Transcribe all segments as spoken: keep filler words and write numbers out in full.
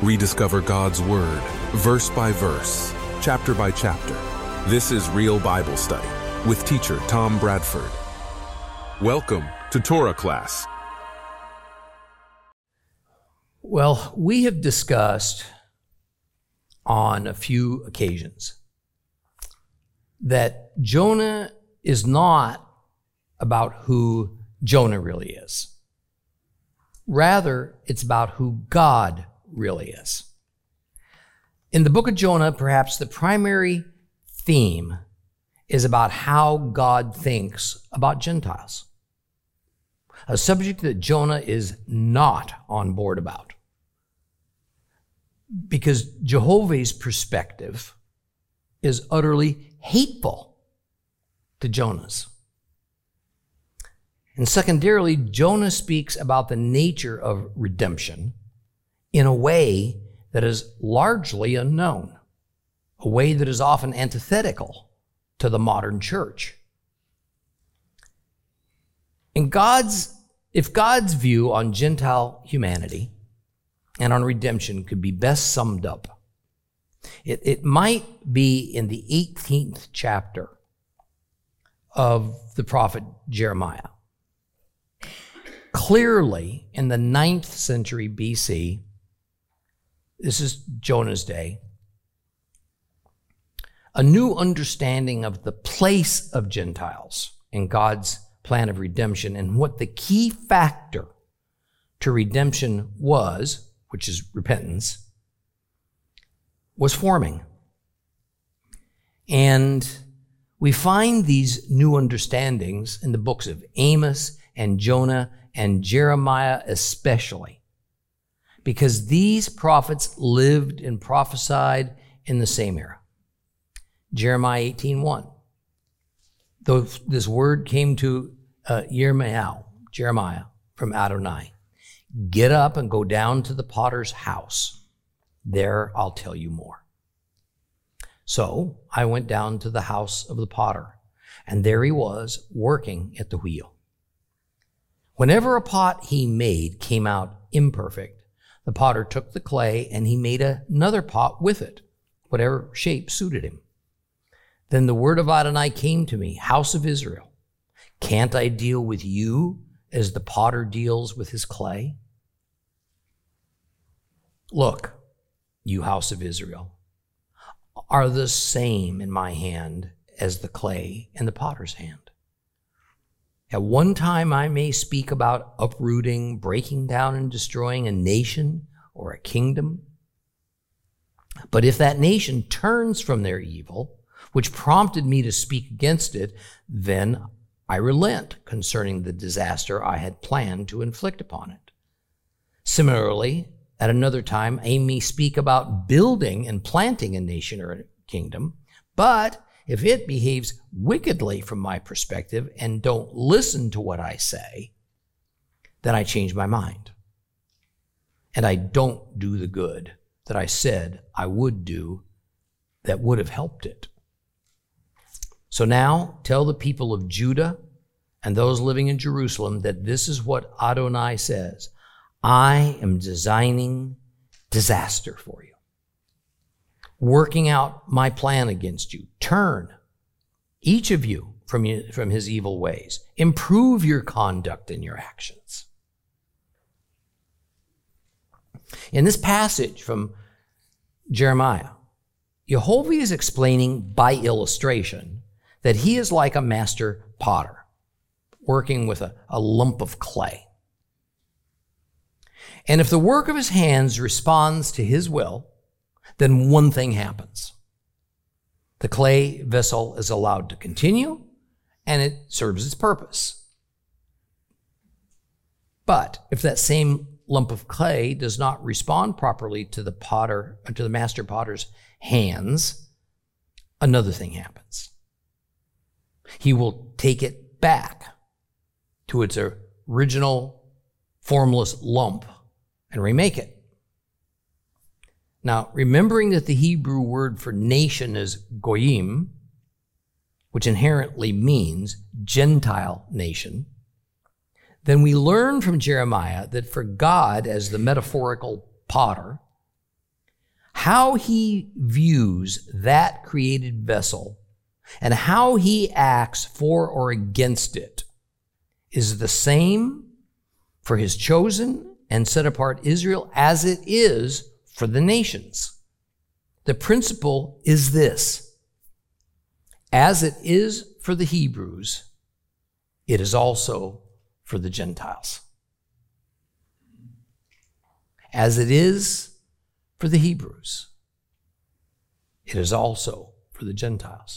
Rediscover God's Word, verse by verse, chapter by chapter. This is Real Bible Study with teacher Tom Bradford. Welcome to Torah Class. Well, we have discussed on a few occasions that Jonah is not about who Jonah really is. Rather, it's about who God really is. In the book of Jonah, perhaps the primary theme is about how God thinks about Gentiles, a subject that Jonah is not on board about, because Jehovah's perspective is utterly hateful to Jonah's. And secondarily, Jonah speaks about the nature of redemption in a way that is largely unknown, a way that is often antithetical to the modern church. In God's, if God's view on Gentile humanity and on redemption could be best summed up, it, it might be in the eighteenth chapter of the prophet Jeremiah. Clearly, in the ninth century B C, this is Jonah's day, a new understanding of the place of Gentiles in God's plan of redemption and what the key factor to redemption was, which is repentance, was forming. And we find these new understandings in the books of Amos and Jonah and Jeremiah especially, because these prophets lived and prophesied in the same era. Jeremiah eighteen one. Though this word came to uh, Yirmiyahu, Jeremiah, from Adonai. Get up and go down to the potter's house. There I'll tell you more. So I went down to the house of the potter, and there he was working at the wheel. Whenever a pot he made came out imperfect, the potter took the clay and he made another pot with it, whatever shape suited him. Then the word of Adonai came to me, house of Israel, can't I deal with you as the potter deals with his clay? Look, you house of Israel, are the same in my hand as the clay in the potter's hand. At one time I may speak about uprooting, breaking down, and destroying a nation or a kingdom. But if that nation turns from their evil, which prompted me to speak against it, then I relent concerning the disaster I had planned to inflict upon it. Similarly, at another time, I may speak about building and planting a nation or a kingdom, but if it behaves wickedly from my perspective and don't listen to what I say, then I change my mind. And I don't do the good that I said I would do that would have helped it. So now tell the people of Judah and those living in Jerusalem that this is what Adonai says. I am designing disaster for you, working out my plan against you. Turn, each of you, from, you, from his evil ways. Improve your conduct and your actions. In this passage from Jeremiah, Yehovah is explaining by illustration that he is like a master potter working with a, a lump of clay. And if the work of his hands responds to his will, then one thing happens. The clay vessel is allowed to continue, and it serves its purpose. But if that same lump of clay does not respond properly to the potter, to the master potter's hands, another thing happens. He will take it back to its original formless lump and remake it. Now, remembering that the Hebrew word for nation is goyim, which inherently means Gentile nation, then we learn from Jeremiah that for God, as the metaphorical potter, how he views that created vessel and how he acts for or against it is the same for his chosen and set apart Israel as it is for the nations. The principle is this: as it is for the Hebrews, it is also for the Gentiles. As it is for the Hebrews, it is also for the Gentiles.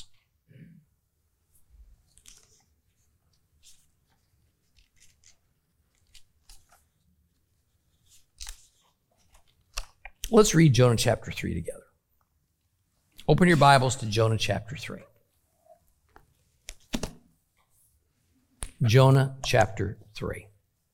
Let's read Jonah chapter three together. Open your Bibles to Jonah chapter three. Jonah chapter three.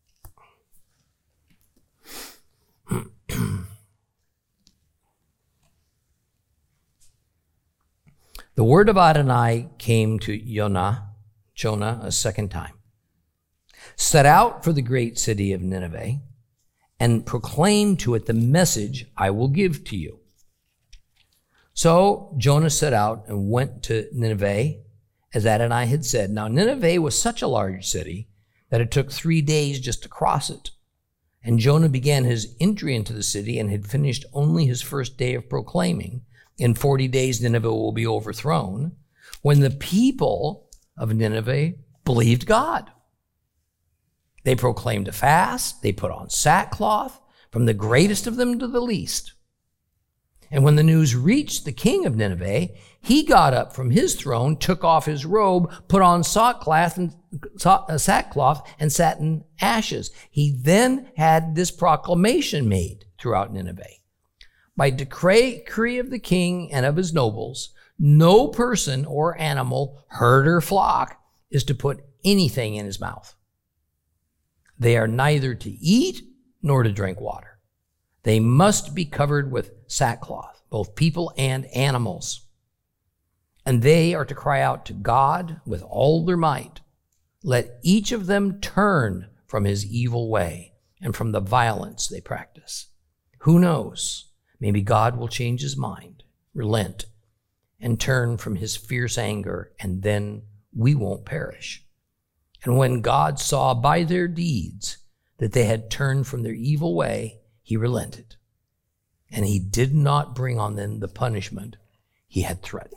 The word of Adonai came to Jonah, Jonah a second time. Set out for the great city of Nineveh and proclaim to it the message I will give to you. So Jonah set out and went to Nineveh, as Adonai had said. Now Nineveh was such a large city that it took three days just to cross it. And Jonah began his entry into the city and had finished only his first day of proclaiming, in forty days Nineveh will be overthrown, when the people of Nineveh believed God. They proclaimed a fast, they put on sackcloth, from the greatest of them to the least. And when the news reached the king of Nineveh, he got up from his throne, took off his robe, put on sackcloth and, sackcloth and sat in ashes. He then had this proclamation made throughout Nineveh. By decree of the king and of his nobles, no person or animal, herd or flock, is to put anything in his mouth. They are neither to eat nor to drink water. They must be covered with sackcloth, both people and animals. And they are to cry out to God with all their might. Let each of them turn from his evil way and from the violence they practice. Who knows? Maybe God will change his mind, relent, and turn from his fierce anger, and then we won't perish. And when God saw by their deeds that they had turned from their evil way, he relented, and he did not bring on them the punishment he had threatened.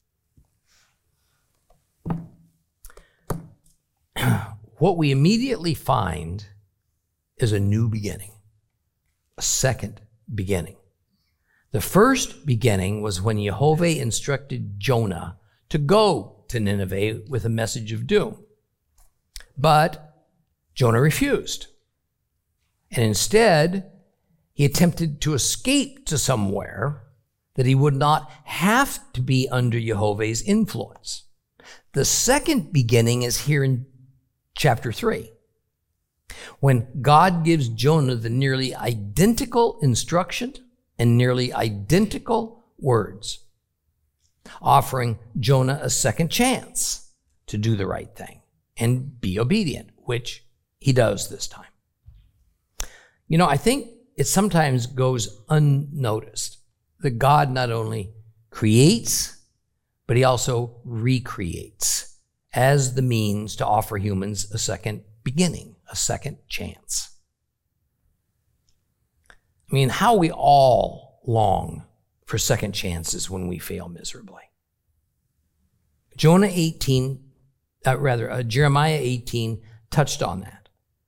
What we immediately find is a new beginning, a second beginning. The first beginning was when Jehovah instructed Jonah to go to Nineveh with a message of doom. But Jonah refused. And instead, he attempted to escape to somewhere that he would not have to be under Jehovah's influence. The second beginning is here in chapter three, when God gives Jonah the nearly identical instruction and nearly identical words, offering Jonah a second chance to do the right thing and be obedient, which he does this time. You know, I think it sometimes goes unnoticed that God not only creates, but he also recreates as the means to offer humans a second beginning, a second chance. I mean, how we all long for second chances when we fail miserably. Jonah eighteen, uh, rather, uh, Jeremiah eighteen touched on that.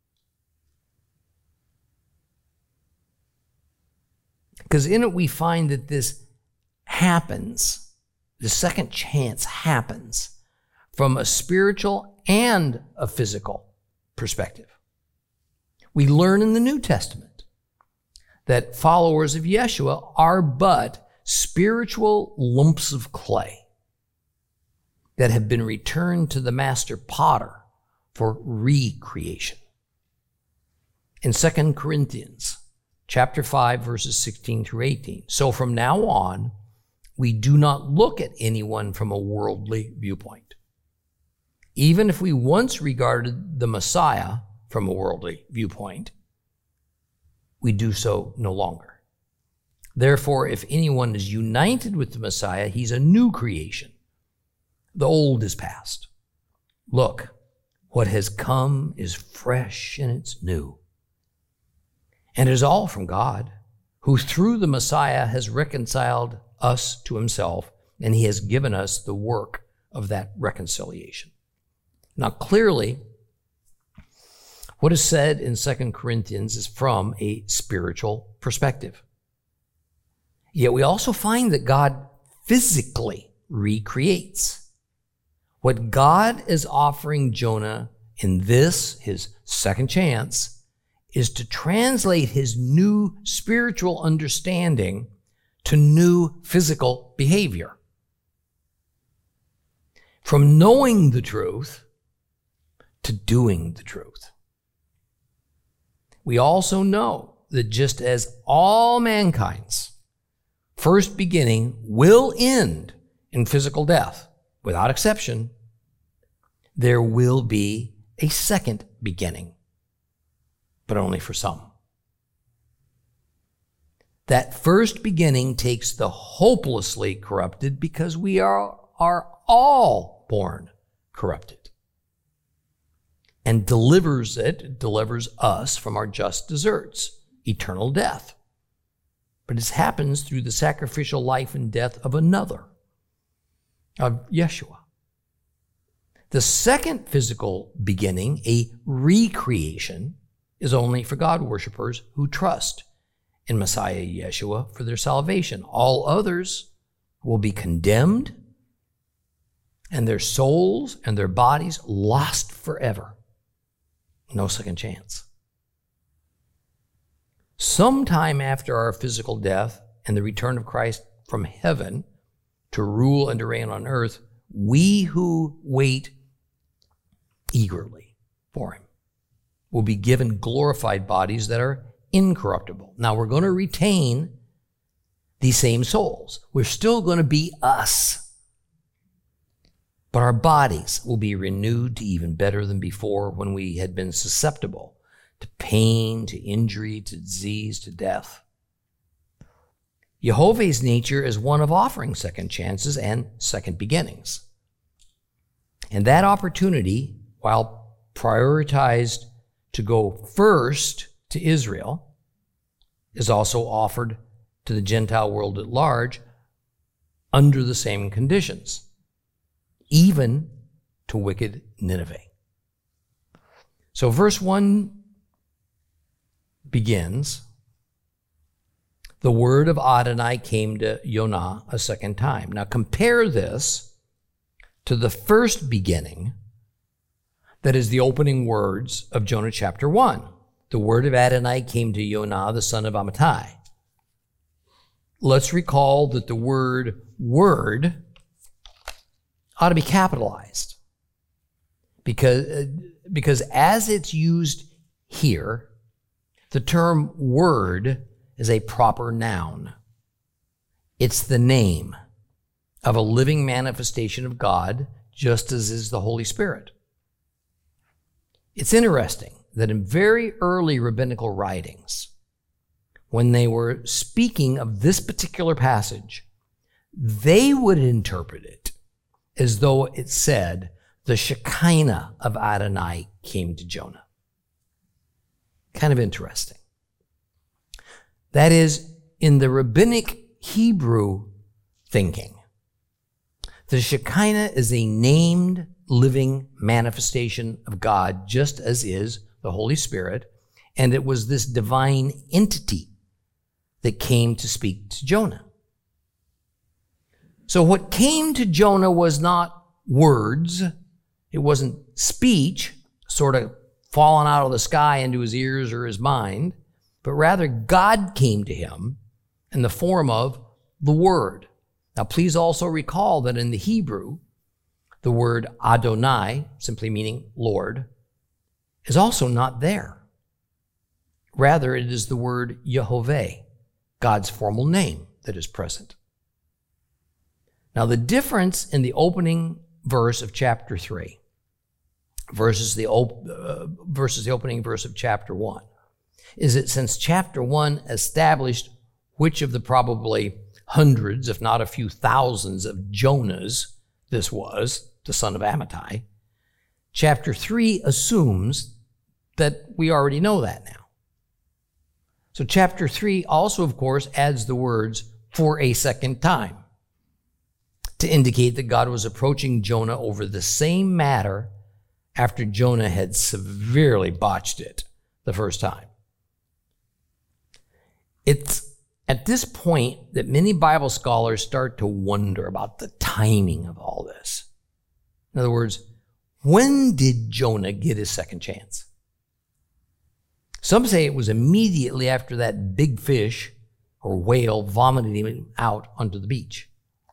Because in it we find that this happens, the second chance happens from a spiritual and a physical perspective. We learn in the New Testament that followers of Yeshua are but spiritual lumps of clay that have been returned to the master potter for recreation. In Second Corinthians chapter five, verses sixteen through eighteen. So from now on, we do not look at anyone from a worldly viewpoint. Even if we once regarded the Messiah from a worldly viewpoint, we do so no longer. Therefore, if anyone is united with the Messiah, he's a new creation. The old is past. Look, what has come is fresh and it's new. And it is all from God, who through the Messiah has reconciled us to himself, and he has given us the work of that reconciliation. Now, clearly, what is said in Second Corinthians is from a spiritual perspective. Yet we also find that God physically recreates. What God is offering Jonah in this, his second chance, is to translate his new spiritual understanding to new physical behavior. From knowing the truth to doing the truth. We also know that just as all mankind's first beginning will end in physical death, without exception, there will be a second beginning, but only for some. That first beginning takes the hopelessly corrupted because we are, are all born corrupted, and delivers it, delivers us from our just deserts, eternal death. But it happens through the sacrificial life and death of another, of Yeshua. The second physical beginning, a recreation, is only for God worshipers who trust in Messiah Yeshua for their salvation. All others will be condemned and their souls and their bodies lost forever. No second chance. Sometime after our physical death and the return of Christ from heaven to rule and to reign on earth, we who wait eagerly for him will be given glorified bodies that are incorruptible. Now, we're going to retain these same souls. We're still going to be us. But our bodies will be renewed to even better than before, when we had been susceptible to pain, to injury, to disease, to death. Jehovah's nature is one of offering second chances and second beginnings. And that opportunity, while prioritized to go first to Israel, is also offered to the Gentile world at large under the same conditions, even to wicked Nineveh. So verse one begins, the word of Adonai came to Yonah a second time. Now compare this to the first beginning, that is the opening words of Jonah chapter one. The word of Adonai came to Yonah, the son of Amittai. Let's recall that the word word ought to be capitalized, because, because as it's used here, the term word is a proper noun. It's the name of a living manifestation of God, just as is the Holy Spirit. It's interesting that in very early rabbinical writings, when they were speaking of this particular passage, they would interpret it as though it said, the Shekinah of Adonai came to Jonah. Kind of interesting. That is, in the rabbinic Hebrew thinking, the Shekinah is a named living manifestation of God, just as is the Holy Spirit, and it was this divine entity that came to speak to Jonah. So what came to Jonah was not words, it wasn't speech, sort of falling out of the sky into his ears or his mind, but rather God came to him in the form of the Word. Now please also recall that in the Hebrew, the word Adonai, simply meaning Lord, is also not there. Rather, it is the word Yehovah, God's formal name, that is present. Now, the difference in the opening verse of chapter three versus the, op- uh, versus the opening verse of chapter one is that since chapter one established which of the probably hundreds, if not a few thousands of Jonahs this was, the son of Amittai, chapter three assumes that we already know that now. So chapter three also, of course, adds the words, for a second time, to indicate that God was approaching Jonah over the same matter after Jonah had severely botched it the first time. It's at this point that many Bible scholars start to wonder about the timing of all this. In other words, when did Jonah get his second chance? Some say it was immediately after that big fish or whale vomited him out onto the beach.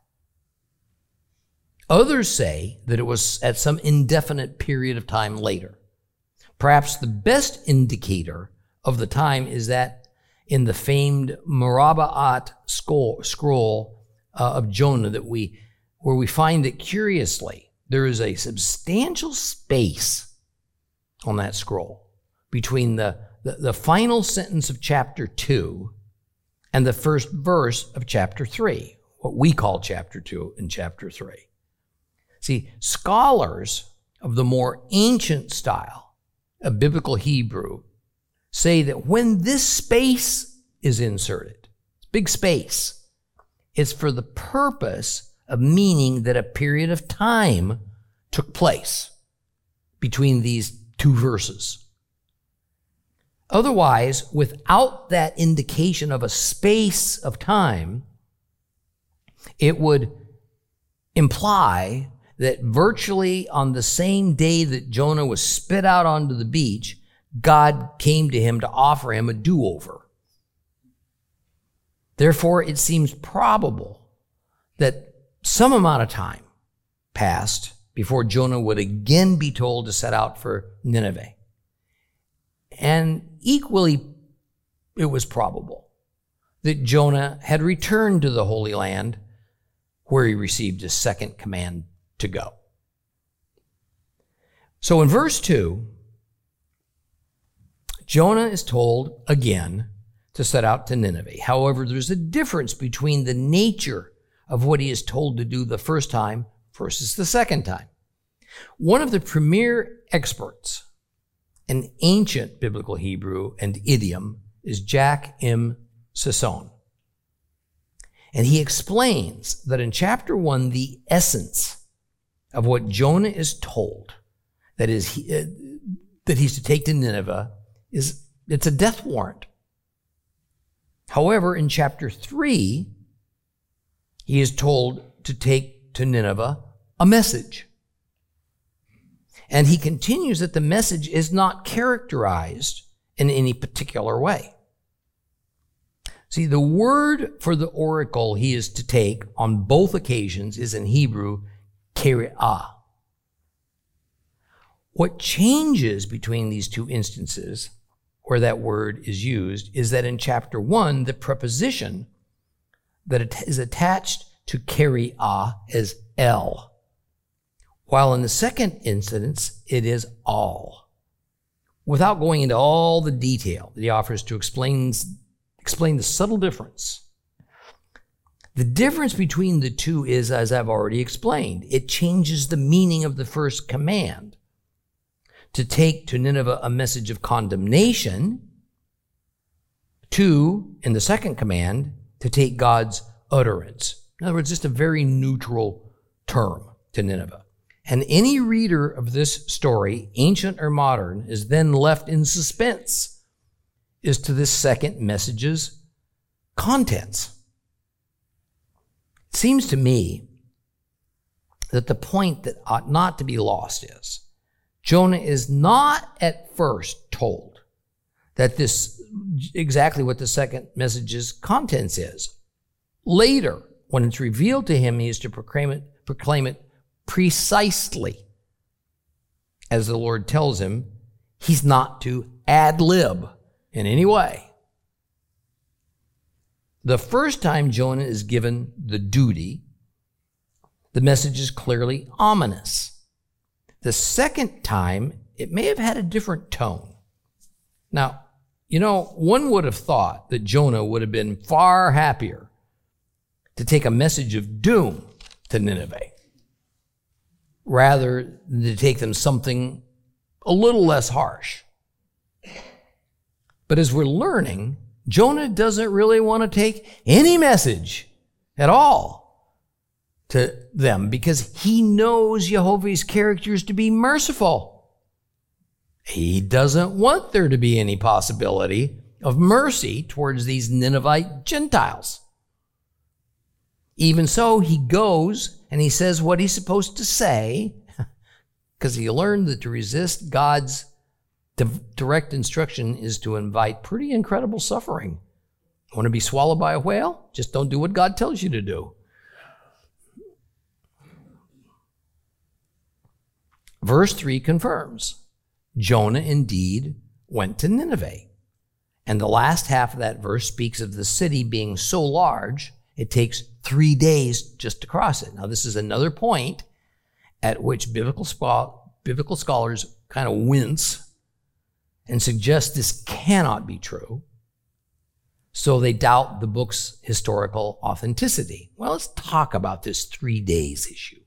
Others say that it was at some indefinite period of time later. Perhaps the best indicator of the time is that in the famed Merabaat scroll uh, of Jonah that we, where we find that curiously, there is a substantial space on that scroll between the, the, the final sentence of chapter two and the first verse of chapter three, what we call chapter two and chapter three. See, scholars of the more ancient style of biblical Hebrew say that when this space is inserted, big space, it's for the purpose of meaning that a period of time took place between these two verses. Otherwise, without that indication of a space of time, it would imply that virtually on the same day that Jonah was spit out onto the beach, God came to him to offer him a do-over. Therefore, it seems probable that some amount of time passed before Jonah would again be told to set out for Nineveh. And equally, it was probable that Jonah had returned to the Holy Land where he received his second command to go. So in verse two, Jonah is told again to set out to Nineveh. However, there's a difference between the nature of what he is told to do the first time versus the second time. One of the premier experts in ancient biblical Hebrew and idiom is Jack M. Sisson. And he explains that in chapter one, the essence of what Jonah is told, that is, he, uh, that he's to take to Nineveh, is it's a death warrant. However, in chapter three, he is told to take to Nineveh a message. And he continues that the message is not characterized in any particular way. See, the word for the oracle he is to take on both occasions is in Hebrew, Keri'ah. What changes between these two instances where that word is used is that in chapter one, the preposition that is attached to Keri'ah is el, while in the second instance, it is all. Without going into all the detail that he offers to explain, explain the subtle difference, the difference between the two is, as I've already explained, it changes the meaning of the first command to take to Nineveh a message of condemnation, to, in the second command, to take God's utterance. In other words, just a very neutral term to Nineveh. And any reader of this story, ancient or modern, is then left in suspense as to this second message's contents. It seems to me that the point that ought not to be lost is Jonah is not at first told that this exactly what the second message's contents is. Later, when it's revealed to him, he is to proclaim it, proclaim it precisely as the Lord tells him. He's not to ad lib in any way. The first time Jonah is given the duty, the message is clearly ominous. The second time, it may have had a different tone. Now, You know, one would have thought that Jonah would have been far happier to take a message of doom to Nineveh rather than to take them something a little less harsh. But as we're learning, Jonah doesn't really want to take any message at all to them because he knows Jehovah's characters to be merciful. He doesn't want there to be any possibility of mercy towards these Ninevite Gentiles. Even so, he goes and he says what he's supposed to say because he learned that to resist God's direct instruction is to invite pretty incredible suffering. Want to be swallowed by a whale? Just don't do what God tells you to do. Verse three confirms Jonah indeed went to Nineveh. And the last half of that verse speaks of the city being so large, it takes three days just to cross it. Now, this is another point at which biblical, biblical scholars kind of wince and suggest this cannot be true. So they doubt the book's historical authenticity. Well, let's talk about this three days issue.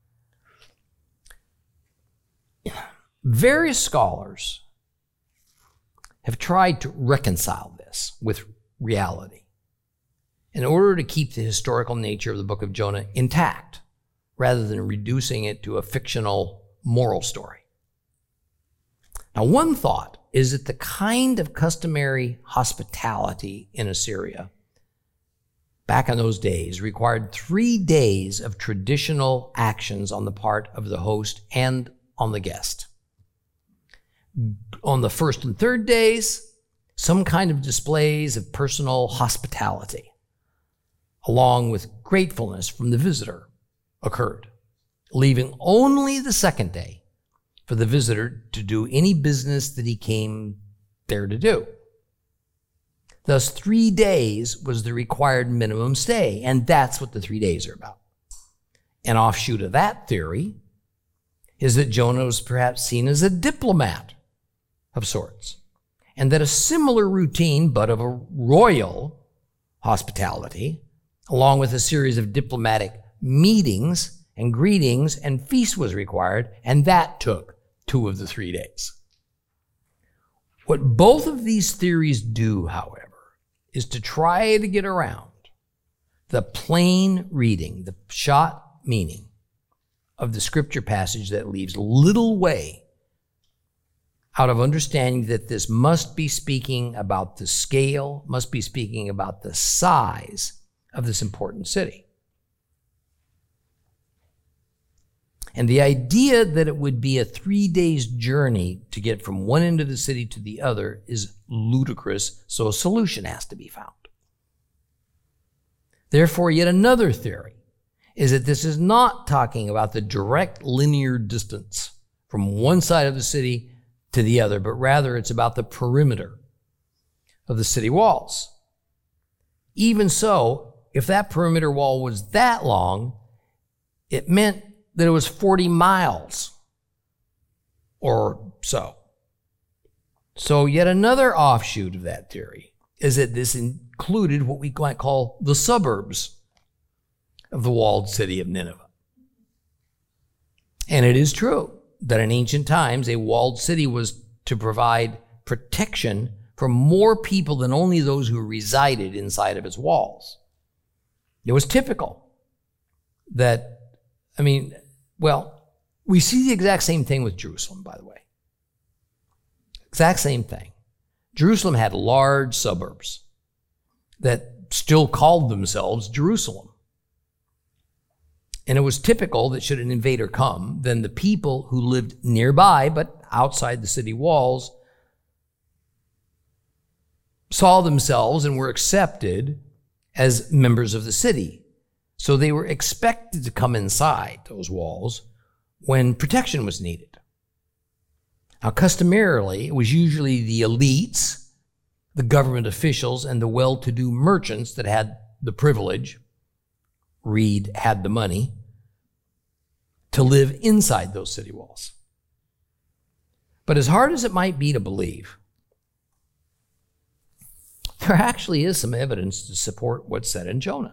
Various scholars have tried to reconcile this with reality in order to keep the historical nature of the book of Jonah intact, rather than reducing it to a fictional moral story. Now, one thought is that the kind of customary hospitality in Assyria back in those days required three days of traditional actions on the part of the host and on the guest. On the first and third days, some kind of displays of personal hospitality, along with gratefulness from the visitor, occurred, leaving only the second day for the visitor to do any business that he came there to do. Thus, three days was the required minimum stay, and that's what the three days are about. An offshoot of that theory is that Jonah was perhaps seen as a diplomat of sorts, and that a similar routine, but of a royal hospitality, along with a series of diplomatic meetings and greetings and feasts was required, and that took two of the three days. What both of these theories do, however, is to try to get around the plain reading, the pshat meaning of the scripture passage that leaves little way out of understanding that this must be speaking about the scale, must be speaking about the size of this important city. And the idea that it would be a three days journey to get from one end of the city to the other is ludicrous, so a solution has to be found. Therefore, yet another theory is that this is not talking about the direct linear distance from one side of the city to the other, but rather it's about the perimeter of the city walls. Even so, if that perimeter wall was that long, it meant that it was forty miles or so. So yet another offshoot of that theory is that this included what we might call the suburbs of the walled city of Nineveh. And it is true that in ancient times, a walled city was to provide protection for more people than only those who resided inside of its walls. It was typical that, I mean, well, we see the exact same thing with Jerusalem, by the way. Exact same thing. Jerusalem had large suburbs that still called themselves Jerusalem. And it was typical that should an invader come, then the people who lived nearby, but outside the city walls, saw themselves and were accepted as members of the city. So they were expected to come inside those walls when protection was needed. Now, customarily, it was usually the elites, the government officials, and the well-to-do merchants that had the privilege, read, had the money, to live inside those city walls. But as hard as it might be to believe, there actually is some evidence to support what's said in Jonah.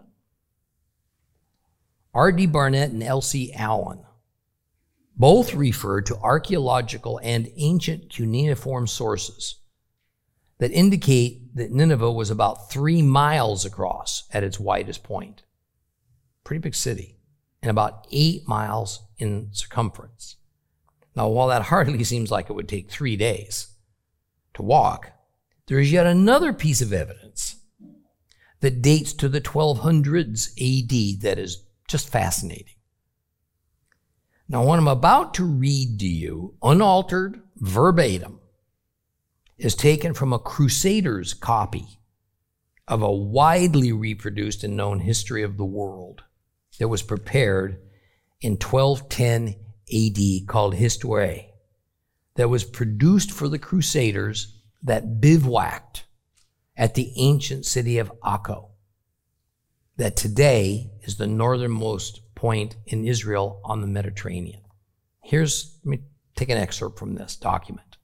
R D Barnett and L C Allen both refer to archaeological and ancient cuneiform sources that indicate that Nineveh was about three miles across at its widest point. Pretty big city, and about eight miles in circumference. Now, while that hardly seems like it would take three days to walk, there is yet another piece of evidence that dates to the twelve hundreds A D that is just fascinating. Now, what I'm about to read to you, unaltered, verbatim, is taken from a Crusaders copy of a widely reproduced and known history of the world that was prepared in twelve ten A D called Histoire, that was produced for the Crusaders that bivouacked at the ancient city of Akko, that today is the northernmost point in Israel on the Mediterranean. Here's, let me take an excerpt from this document.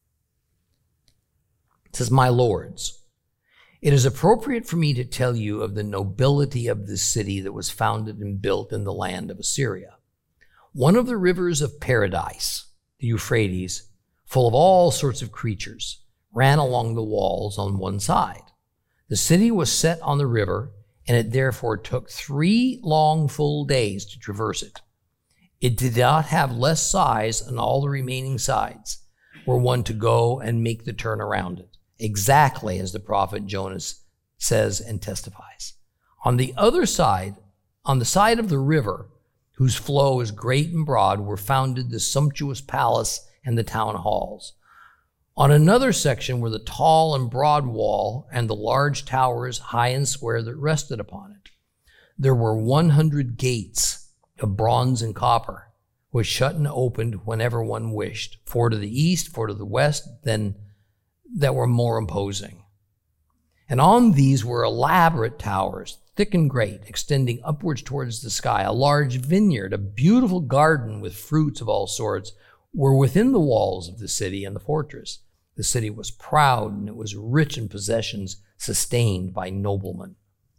It says, "My lords, it is appropriate for me to tell you of the nobility of this city that was founded and built in the land of Assyria. One of the rivers of paradise, the Euphrates, full of all sorts of creatures, ran along the walls on one side. The city was set on the river, and it therefore took three long full days to traverse it. It did not have less size on all the remaining sides, were one to go and make the turn around it, exactly as the prophet Jonas says and testifies. On the other side, on the side of the river, whose flow is great and broad, were founded the sumptuous palace and the town halls. On another section were the tall and broad wall and the large towers, high and square, that rested upon it. There were one hundred gates of bronze and copper, which shut and opened whenever one wished, four to the east, four to the west, then that were more imposing. And on these were elaborate towers, thick and great, extending upwards towards the sky. A large vineyard, a beautiful garden with fruits of all sorts, were within the walls of the city and the fortress. The city was proud, and it was rich in possessions sustained by noblemen."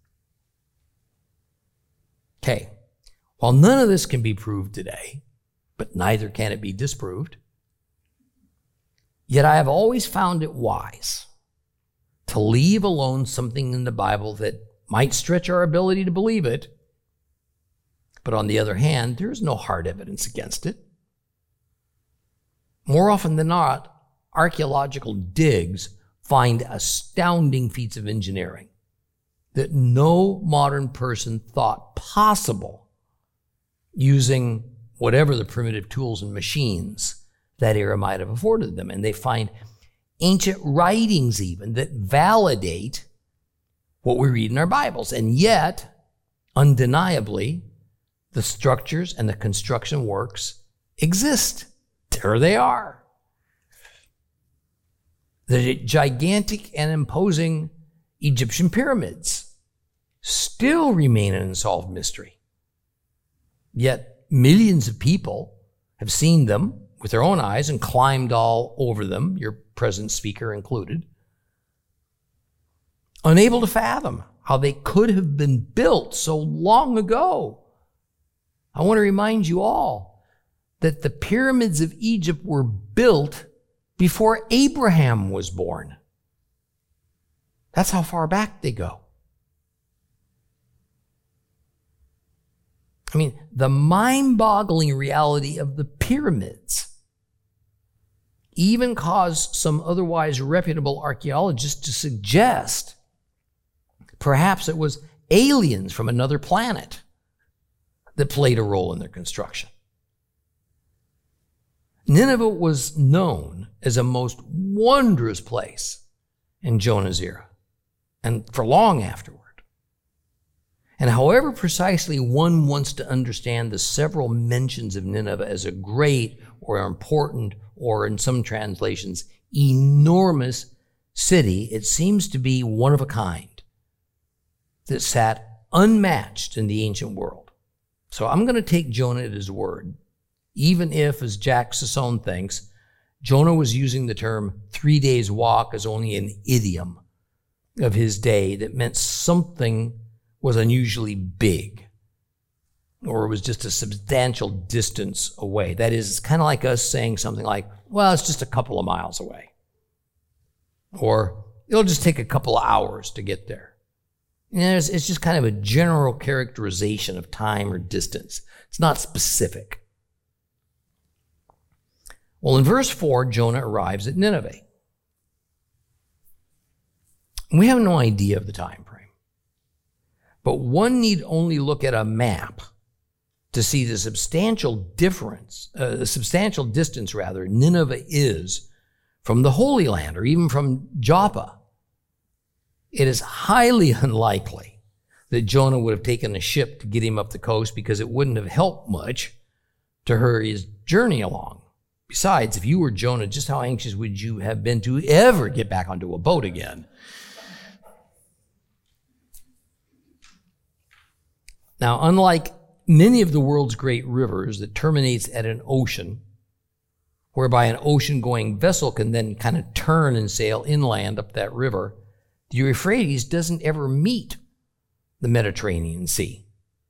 Okay, while none of this can be proved today, but neither can it be disproved, yet I have always found it wise to leave alone something in the Bible that might stretch our ability to believe it, but on the other hand, there is no hard evidence against it. More often than not, archaeological digs find astounding feats of engineering that no modern person thought possible using whatever the primitive tools and machines that era might have afforded them. And they find ancient writings even that validate what we read in our Bibles. And yet, undeniably, the structures and the construction works exist. There they are. The gigantic and imposing Egyptian pyramids still remain an unsolved mystery. Yet millions of people have seen them with their own eyes and climbed all over them, your present speaker included, unable to fathom how they could have been built so long ago. I want to remind you all that the pyramids of Egypt were built before Abraham was born. That's how far back they go. I mean, the mind-boggling reality of the pyramids even caused some otherwise reputable archaeologists to suggest perhaps it was aliens from another planet that played a role in their construction. Nineveh was known as a most wondrous place in Jonah's era and for long afterward. And however precisely one wants to understand the several mentions of Nineveh as a great or important or, in some translations, enormous city, it seems to be one of a kind that sat unmatched in the ancient world. So I'm going to take Jonah at his word, even if, as Jack Sassone thinks, Jonah was using the term three days walk as only an idiom of his day that meant something was unusually big, or it was just a substantial distance away. That is, it's kind of like us saying something like, well, it's just a couple of miles away. Or it'll just take a couple of hours to get there. And it's, it's just kind of a general characterization of time or distance. It's not specific. Well, in verse four, Jonah arrives at Nineveh. We have no idea of the time frame. But one need only look at a map to see the substantial difference, uh, the substantial distance, rather, Nineveh is from the Holy Land, or even from Joppa. It is highly unlikely that Jonah would have taken a ship to get him up the coast, because it wouldn't have helped much to hurry his journey along. Besides, if you were Jonah, just how anxious would you have been to ever get back onto a boat again? Now, unlike many of the world's great rivers that terminates at an ocean, whereby an ocean-going vessel can then kind of turn and sail inland up that river, the Euphrates doesn't ever meet the Mediterranean Sea.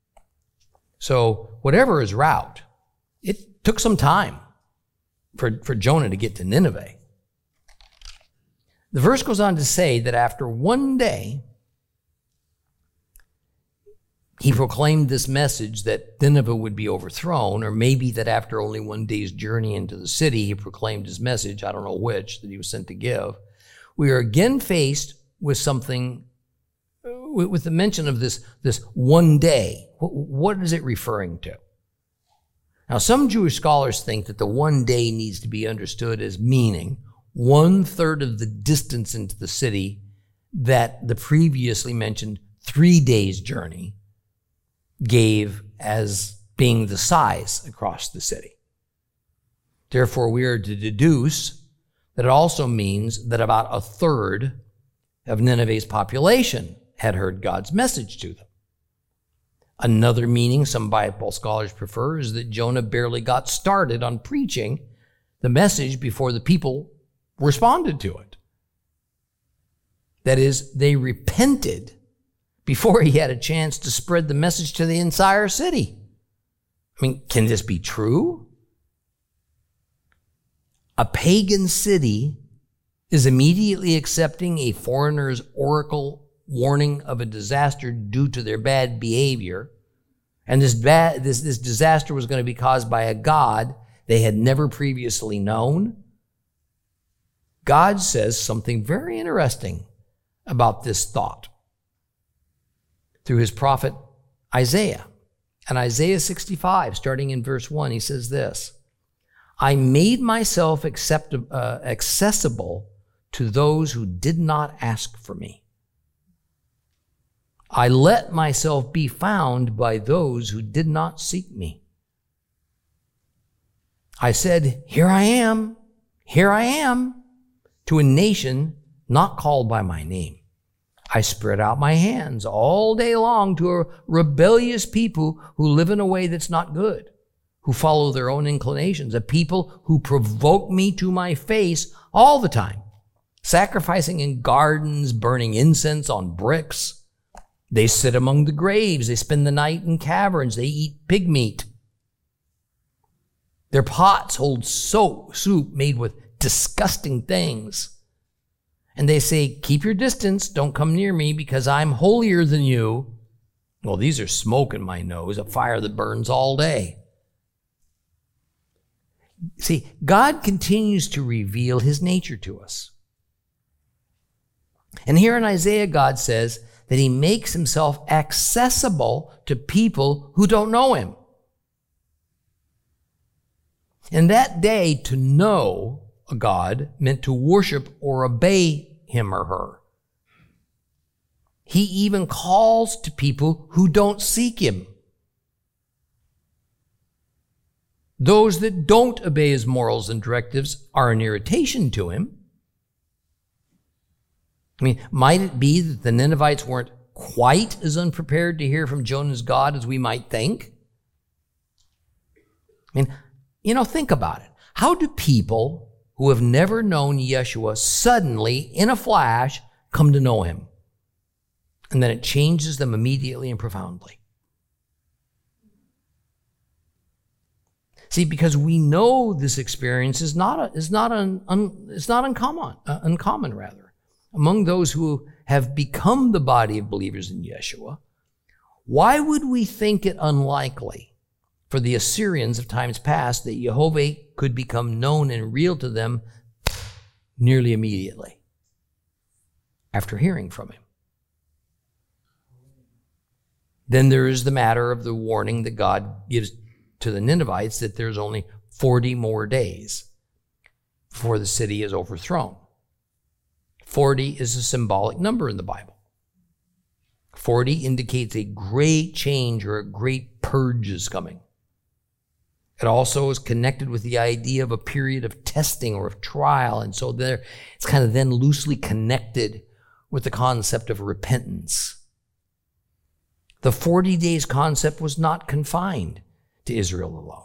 So whatever his route, it took some time for, for Jonah to get to Nineveh. The verse goes on to say that after one day, he proclaimed this message that Nineveh would be overthrown, or maybe that after only one day's journey into the city, he proclaimed his message, I don't know which, that he was sent to give. We are again faced with something, with the mention of this, this one day. What is it referring to? Now, some Jewish scholars think that the one day needs to be understood as meaning one third of the distance into the city that the previously mentioned three days journey gave as being the size across the city. Therefore, we are to deduce that it also means that about a third of Nineveh's population had heard God's message to them. Another meaning some Bible scholars prefer is that Jonah barely got started on preaching the message before the people responded to it. That is, they repented before he had a chance to spread the message to the entire city. I mean, can this be true? A pagan city is immediately accepting a foreigner's oracle warning of a disaster due to their bad behavior, and this bad this, this disaster was going to be caused by a god they had never previously known. God says something very interesting about this thought through his prophet Isaiah. And Isaiah sixty-five, starting in verse one, he says this, I made myself accept, uh, accessible to those who did not ask for me. I let myself be found by those who did not seek me. I said, here I am, here I am, to a nation not called by my name. I spread out my hands all day long to a rebellious people who live in a way that's not good, who follow their own inclinations, a people who provoke me to my face all the time, sacrificing in gardens, burning incense on bricks. They sit among the graves. They spend the night in caverns. They eat pig meat. Their pots hold soap, soup made with disgusting things. And they say, keep your distance, don't come near me, because I'm holier than you. Well, these are smoke in my nose, a fire that burns all day. See, God continues to reveal his nature to us. And here in Isaiah, God says that he makes himself accessible to people who don't know him. In that day, to know a God meant to worship or obey him or her. He even calls to people who don't seek him. Those that don't obey his morals and directives are an irritation to him. I mean, might it be that the Ninevites weren't quite as unprepared to hear from Jonah's God as we might think? I mean, you know, think about it. How do people who have never known Yeshua suddenly, in a flash, come to know him? and then it changes them immediately and profoundly. See, because we know this experience is not a, is not an un, it's not uncommon, uh, uncommon rather, among those who have become the body of believers in Yeshua. Why would we think it unlikely for the Assyrians of times past that Jehovah could become known and real to them nearly immediately after hearing from him? Then there is the matter of the warning that God gives to the Ninevites that there's only forty more days before the city is overthrown. forty is a symbolic number in the Bible. forty indicates a great change or a great purge is coming. It also is connected with the idea of a period of testing or of trial, and so there it's kind of then loosely connected with the concept of repentance. The forty days concept was not confined to Israel alone.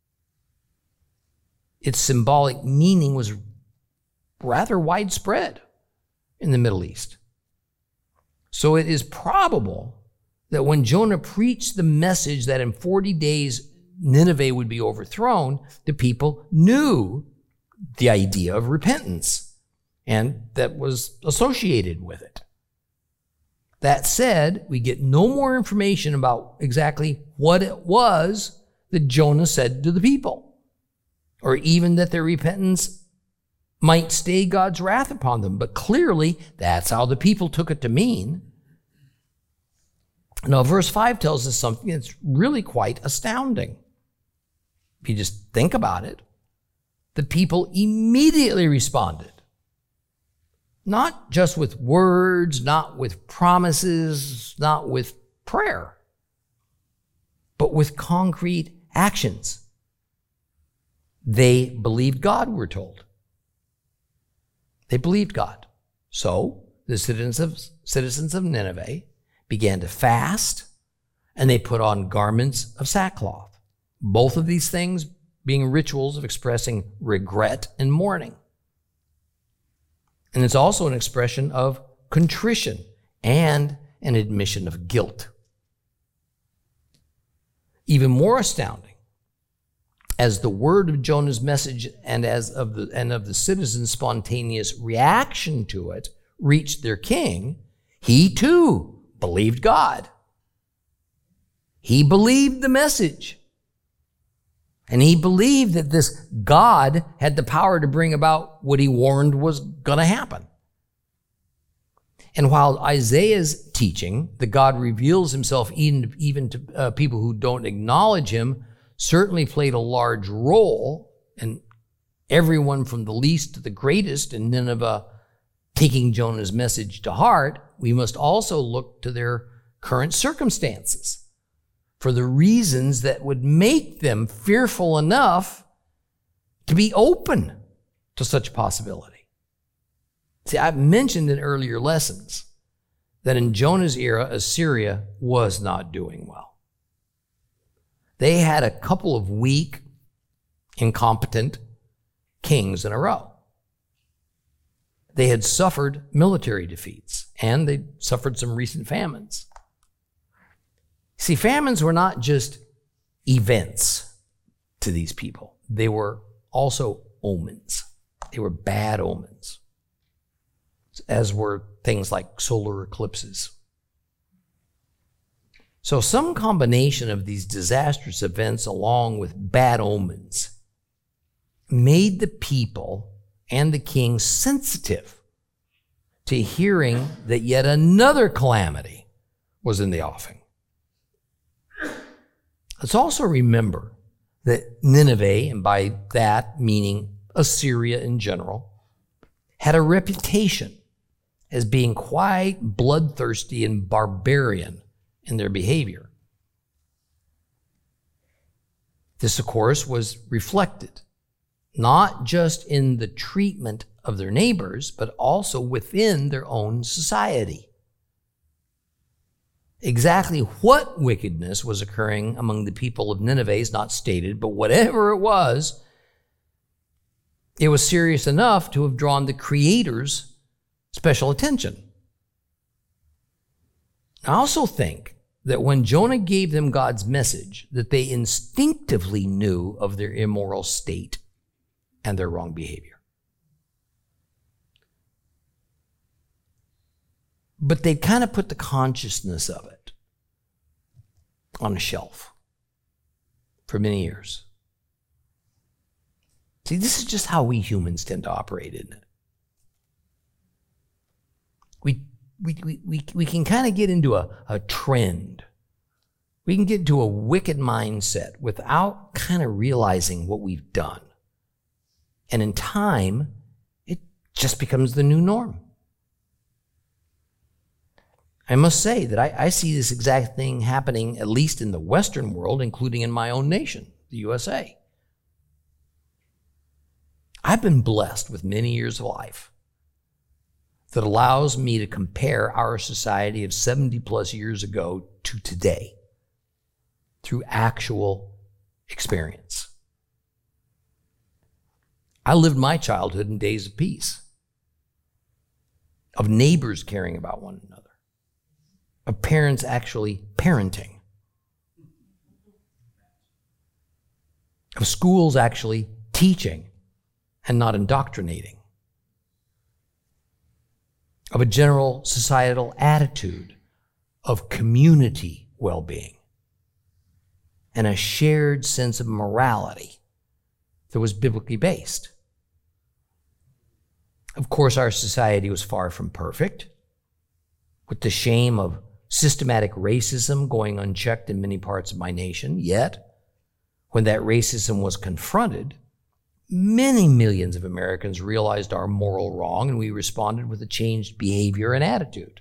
Its symbolic meaning was rather widespread in the Middle East. So it is probable that when Jonah preached the message that in forty days Nineveh would be overthrown, the people knew the idea of repentance and that was associated with it. That said, we get no more information about exactly what it was that Jonah said to the people, or even that their repentance might stay God's wrath upon them. But clearly, that's how the people took it to mean. Now, verse five tells us something that's really quite astounding. If you just think about it, the people immediately responded. Not just with words, not with promises, not with prayer, but with concrete actions. They believed God, we're told. They believed God. So the citizens of, citizens of Nineveh began to fast, and they put on garments of sackcloth. Both of these things being rituals of expressing regret and mourning. And it's also an expression of contrition and an admission of guilt. Even more astounding, as the word of Jonah's message and as of the and of the citizens' spontaneous reaction to it reached their king, he too believed God. He believed the message. And he believed that this God had the power to bring about what he warned was going to happen. And while Isaiah's teaching, that God reveals himself even, even to uh, people who don't acknowledge him, certainly played a large role in everyone from the least to the greatest in Nineveh taking Jonah's message to heart, we must also look to their current circumstances for the reasons that would make them fearful enough to be open to such possibility. See, I've mentioned in earlier lessons that in Jonah's era, Assyria was not doing well. They had a couple of weak, incompetent kings in a row. They had suffered military defeats, and they suffered some recent famines. See, famines were not just events to these people. They were also omens. They were bad omens, as were things like solar eclipses. So some combination of these disastrous events along with bad omens made the people and the king sensitive to hearing that yet another calamity was in the offing. Let's also remember that Nineveh, and by that meaning Assyria in general, had a reputation as being quite bloodthirsty and barbarian in their behavior. This, of course, was reflected not just in the treatment of their neighbors, but also within their own society. Exactly what wickedness was occurring among the people of Nineveh is not stated, but whatever it was, it was serious enough to have drawn the Creator's special attention. I also think that when Jonah gave them God's message, that they instinctively knew of their immoral state and their wrong behavior. But they kind of put the consciousness of it on a shelf for many years. See, this is just how we humans tend to operate, isn't it? We we we we, we can kind of get into a, a trend. We can get into a wicked mindset without kind of realizing what we've done. And in time, it just becomes the new norm. I must say that I, I see this exact thing happening, at least in the Western world, including in my own nation, the U S A. I've been blessed with many years of life that allows me to compare our society of seventy plus years ago to today through actual experience. I lived my childhood in days of peace, of neighbors caring about one another, of parents actually parenting, of schools actually teaching and not indoctrinating, of a general societal attitude of community well-being, and a shared sense of morality that was biblically based. Of course, our society was far from perfect, with the shame of systematic racism going unchecked in many parts of my nation. Yet, when that racism was confronted, many millions of Americans realized our moral wrong, and we responded with a changed behavior and attitude.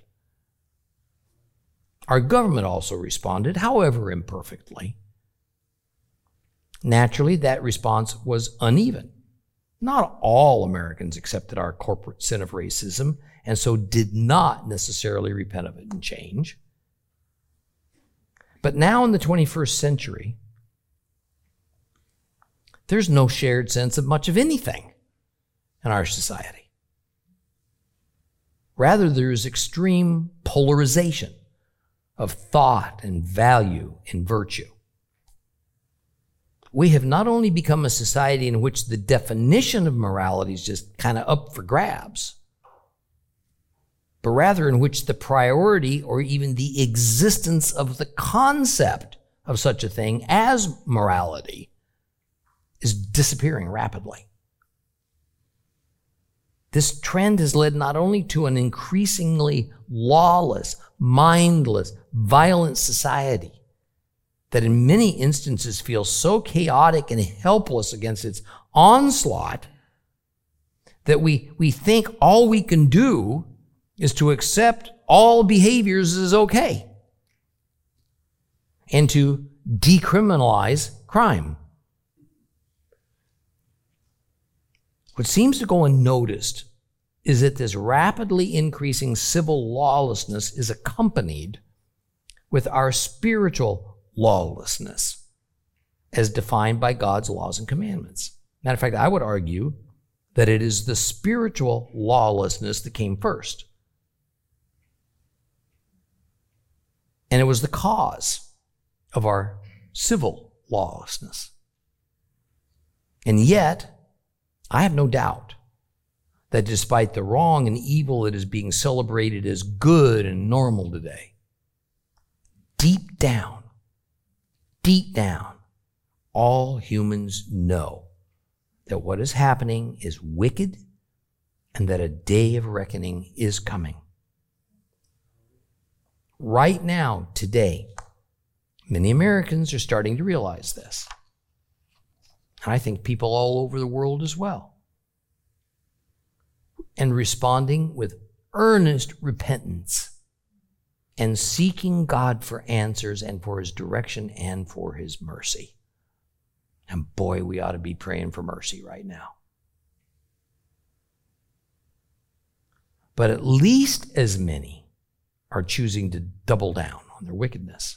Our government also responded, however imperfectly. Naturally, that response was uneven. Not all Americans accepted our corporate sin of racism, and so did not necessarily repent of it and change. But now in the twenty-first century, there's no shared sense of much of anything in our society. Rather, there's extreme polarization of thought and value and virtue. We have not only become a society in which the definition of morality is just kind of up for grabs, but rather in which the priority or even the existence of the concept of such a thing as morality is disappearing rapidly. This trend has led not only to an increasingly lawless, mindless, violent society that in many instances feels so chaotic and helpless against its onslaught that we, we think all we can do is to accept all behaviors as okay and to decriminalize crime. What seems to go unnoticed is that this rapidly increasing civil lawlessness is accompanied with our spiritual lawlessness as defined by God's laws and commandments. Matter of fact, I would argue that it is the spiritual lawlessness that came first. And it was the cause of our civil lawlessness. And yet, I have no doubt that despite the wrong and evil that is being celebrated as good and normal today, deep down, deep down, all humans know that what is happening is wicked and that a day of reckoning is coming. Right now, today, many Americans are starting to realize this. And I think people all over the world as well. And responding with earnest repentance and seeking God for answers and for his direction and for his mercy. And boy, we ought to be praying for mercy right now. But at least as many are choosing to double down on their wickedness,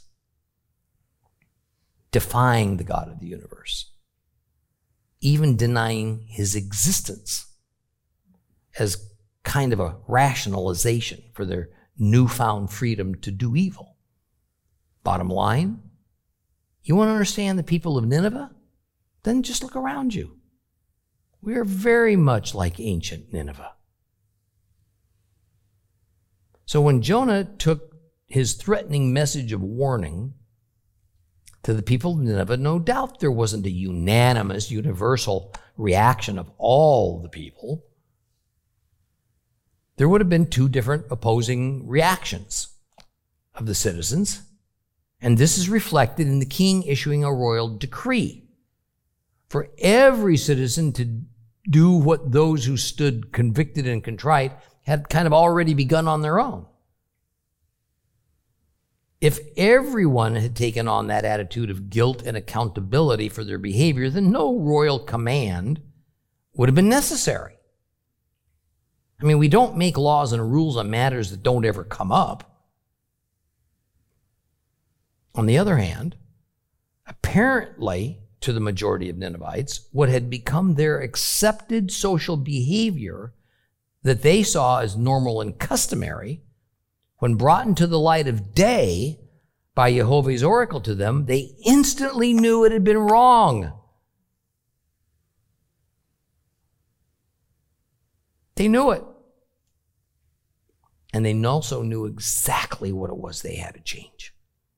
defying the God of the universe, even denying his existence as kind of a rationalization for their newfound freedom to do evil. Bottom line, you want to understand the people of Nineveh? Then just look around you. We are very much like ancient Nineveh. So when Jonah took his threatening message of warning to the people of Nineveh, no doubt there wasn't a unanimous, universal reaction of all the people. There would have been two different opposing reactions of the citizens, and this is reflected in the king issuing a royal decree for every citizen to do what those who stood convicted and contrite had kind of already begun on their own. If everyone had taken on that attitude of guilt and accountability for their behavior, then no royal command would have been necessary. I mean, we don't make laws and rules on matters that don't ever come up. On the other hand, apparently to the majority of Ninevites, what had become their accepted social behavior that they saw as normal and customary, when brought into the light of day by Jehovah's oracle to them, they instantly knew it had been wrong. They knew it. And they also knew exactly what it was they had to change.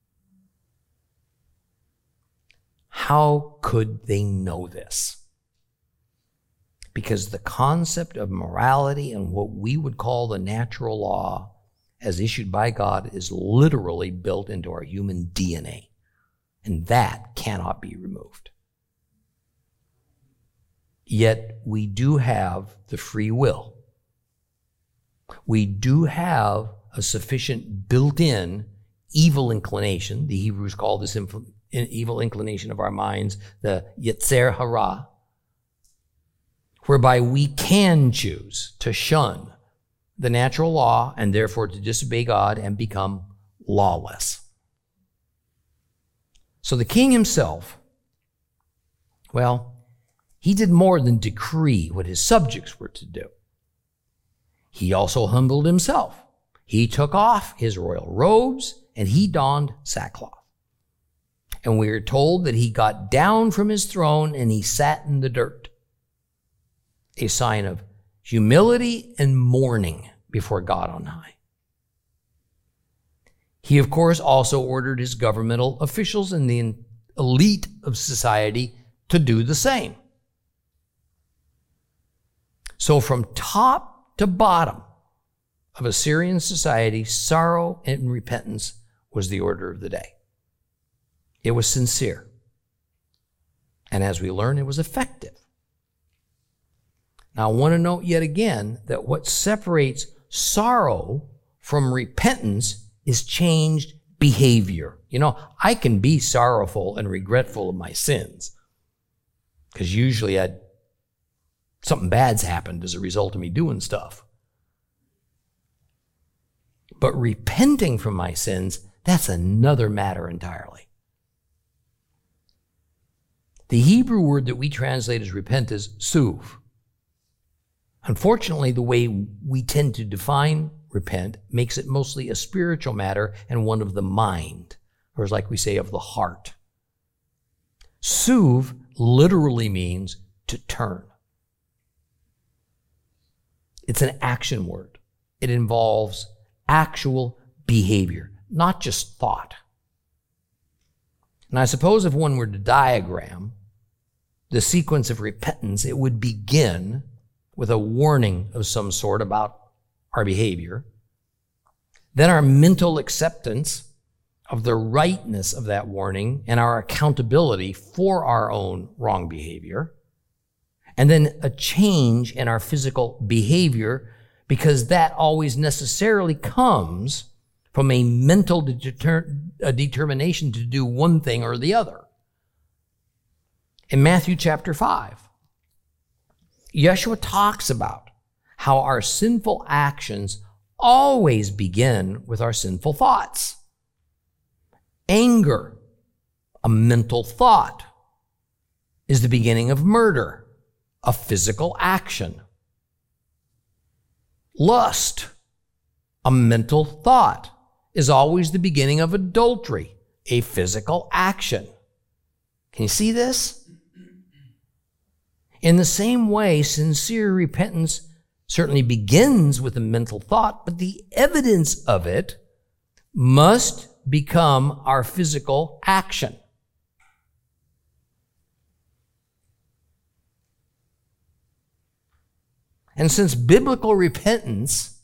How could they know this? Because the concept of morality and what we would call the natural law as issued by God is literally built into our human D N A. And that cannot be removed. Yet we do have the free will. We do have a sufficient built-in evil inclination. The Hebrews call this infl- evil inclination of our minds the Yetzer Hara, whereby we can choose to shun the natural law and therefore to disobey God and become lawless. So the king himself, well, he did more than decree what his subjects were to do. He also humbled himself. He took off his royal robes and he donned sackcloth. And we are told that he got down from his throne and he sat in the dirt, a sign of humility and mourning before God on high. He, of course, also ordered his governmental officials and the elite of society to do the same. So from top to bottom of Assyrian society, sorrow and repentance was the order of the day. It was sincere. And as we learn, it was effective. Now, I want to note yet again that what separates sorrow from repentance is changed behavior. You know, I can be sorrowful and regretful of my sins because usually I'd, something bad's happened as a result of me doing stuff. But repenting from my sins, that's another matter entirely. The Hebrew word that we translate as repent is suv. Unfortunately, the way we tend to define repent makes it mostly a spiritual matter and one of the mind, or as like we say, of the heart. Suv literally means to turn. It's an action word. It involves actual behavior, not just thought. And I suppose if one were to diagram the sequence of repentance, it would begin with a warning of some sort about our behavior, then our mental acceptance of the rightness of that warning and our accountability for our own wrong behavior, and then a change in our physical behavior, because that always necessarily comes from a mental deter- a determination to do one thing or the other. In Matthew chapter five, Yeshua talks about how our sinful actions always begin with our sinful thoughts. Anger, a mental thought, is the beginning of murder, a physical action. Lust, A mental thought is always the beginning of adultery, a physical action. Can you see this? In the same way, sincere repentance certainly begins with a mental thought, but the evidence of it must become our physical action. And since biblical repentance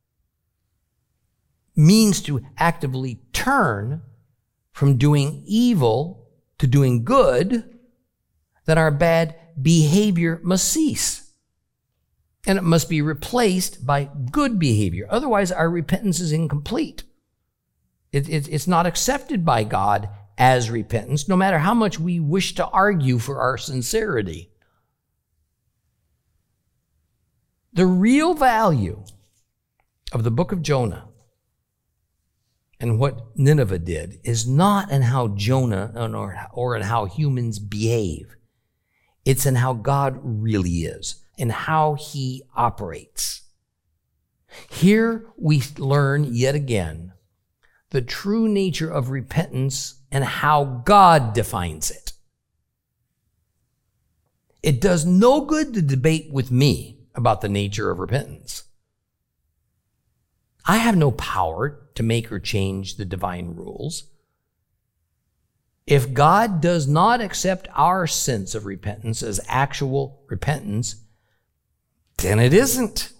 means to actively turn from doing evil to doing good, then our bad behavior must cease. And it must be replaced by good behavior. Otherwise, our repentance is incomplete. It, it, it's not accepted by God as repentance, no matter how much we wish to argue for our sincerity. The real value of the book of Jonah and what Nineveh did is not in how Jonah or, or in how humans behave. It's in how God really is and how he operates. Here we learn yet again the true nature of repentance and how God defines it. It does no good to debate with me about the nature of repentance. I have no power to make or change the divine rules. If God does not accept our sense of repentance as actual repentance, then it isn't.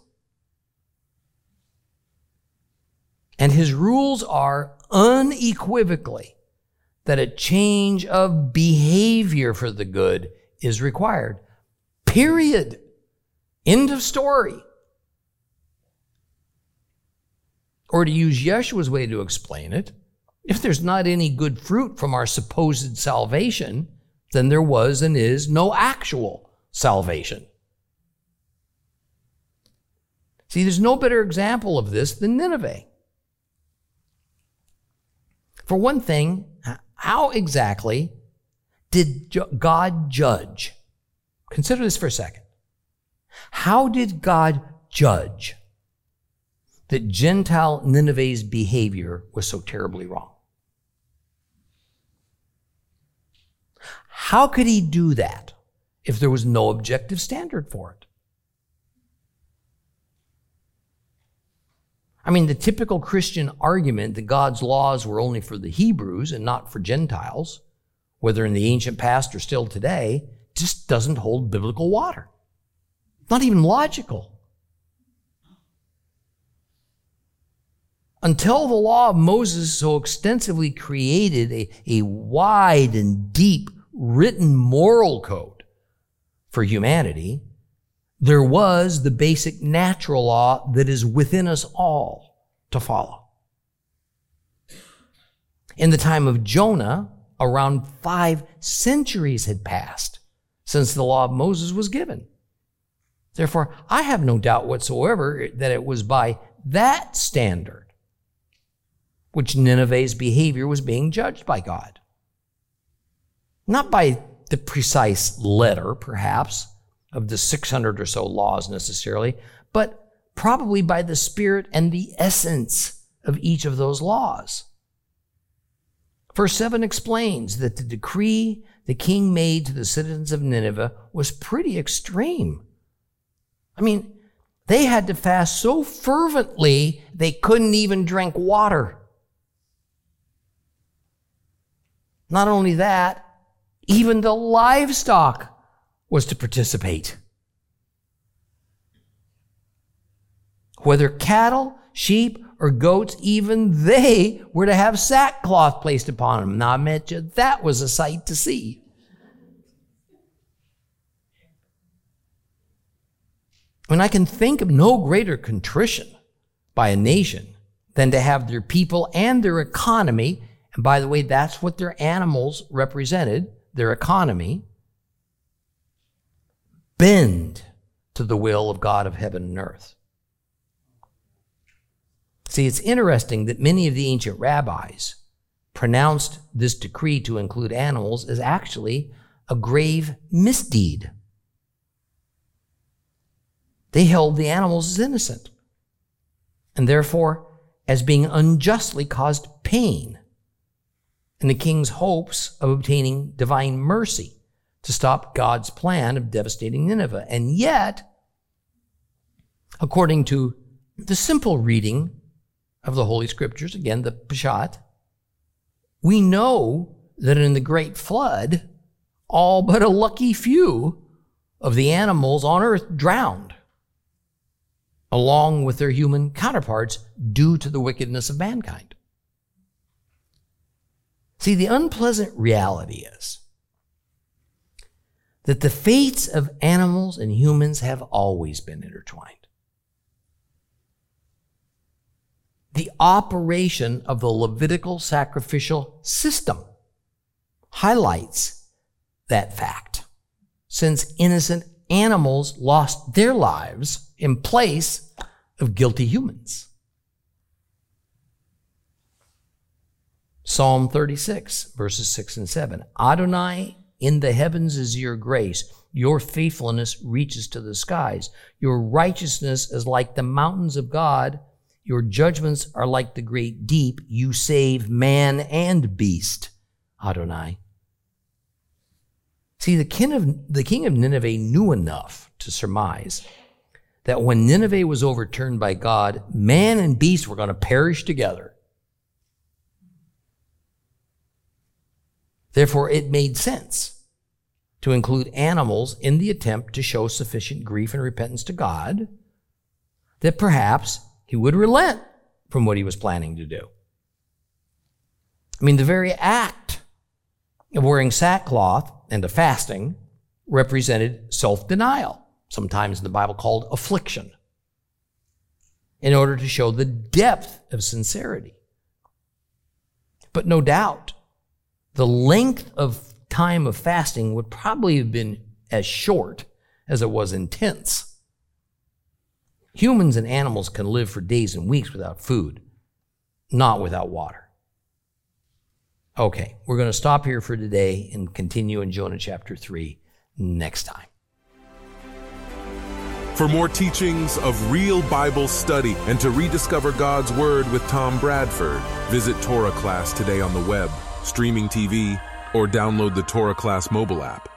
And his rules are unequivocally that a change of behavior for the good is required. Period. End of story. Or to use Yeshua's way to explain it, if there's not any good fruit from our supposed salvation, then there was and is no actual salvation. See, there's no better example of this than Nineveh. For one thing, how exactly did God judge? Consider this for a second. How did God judge that Gentile Nineveh's behavior was so terribly wrong? How could he do that if there was no objective standard for it? I mean, the typical Christian argument that God's laws were only for the Hebrews and not for Gentiles, whether in the ancient past or still today, just doesn't hold biblical water. Not even logical. Until the law of Moses so extensively created a, a wide and deep written moral code for humanity, there was the basic natural law that is within us all to follow. In the time of Jonah, around five centuries had passed since the law of Moses was given. Therefore, I have no doubt whatsoever that it was by that standard which Nineveh's behavior was being judged by God. Not by the precise letter, perhaps, of the six hundred or so laws necessarily, but probably by the spirit and the essence of each of those laws. Verse seven explains that the decree the king made to the citizens of Nineveh was pretty extreme. I mean, they had to fast so fervently they couldn't even drink water. Not only that, even the livestock was to participate. Whether cattle, sheep, or goats, even they were to have sackcloth placed upon them. Now, I bet you that was a sight to see. And I can think of no greater contrition by a nation than to have their people and their economy, and by the way, that's what their animals represented, their economy, bend to the will of God of heaven and earth. See, it's interesting that many of the ancient rabbis pronounced this decree to include animals as actually a grave misdeed. They held the animals as innocent, and therefore as being unjustly caused pain in the king's hopes of obtaining divine mercy to stop God's plan of devastating Nineveh. And yet, according to the simple reading of the Holy Scriptures, again, the Peshat, we know that in the great flood, all but a lucky few of the animals on earth drowned, along with their human counterparts, due to the wickedness of mankind. See, the unpleasant reality is that the fates of animals and humans have always been intertwined. The operation of the Levitical sacrificial system highlights that fact, since innocent animals lost their lives in place of guilty humans. Psalm thirty-six, verses six and seven. Adonai, in the heavens is your grace. Your faithfulness reaches to the skies. Your righteousness is like the mountains of God. Your judgments are like the great deep. You save man and beast, Adonai. See, the king of, the king of Nineveh knew enough to surmise that when Nineveh was overturned by God, man and beast were going to perish together. Therefore, it made sense to include animals in the attempt to show sufficient grief and repentance to God that perhaps he would relent from what he was planning to do. I mean, the very act of wearing sackcloth and of fasting represented self-denial, sometimes in the Bible called affliction, in order to show the depth of sincerity. But no doubt, the length of time of fasting would probably have been as short as it was intense. Humans and animals can live for days and weeks without food, not without water. Okay, we're going to stop here for today and continue in Jonah chapter three next time. For more teachings of real Bible study and to rediscover God's Word with Tom Bradford, visit Torah Class today on the web, streaming T V, or download the Torah Class mobile app.